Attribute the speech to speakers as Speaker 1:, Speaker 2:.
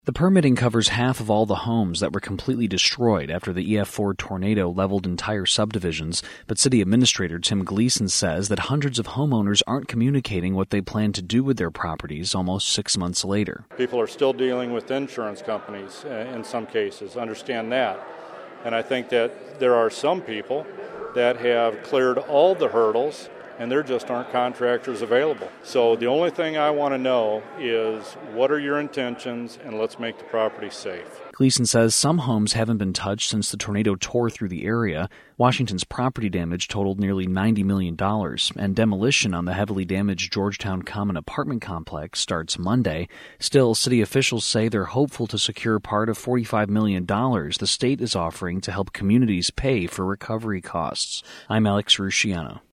Speaker 1: The permitting covers half of all the homes that were completely destroyed after the EF4 tornado leveled entire subdivisions, but City Administrator Tim Gleason says that hundreds of homeowners aren't communicating what they plan to do with their properties almost 6 months later.
Speaker 2: People are still dealing with insurance companies in some cases, understand that. And I think that there are some people that have cleared all the hurdles and there just aren't contractors available. So the only thing I want to know is what are your intentions, and let's make the property safe.
Speaker 1: Gleason says some homes haven't been touched since the tornado tore through the area. Washington's property damage totaled nearly $90 million, and demolition on the heavily damaged Georgetown Common apartment complex starts Monday. Still, city officials say they're hopeful to secure part of $45 million the state is offering to help communities pay for recovery costs. I'm Alex Rusciano.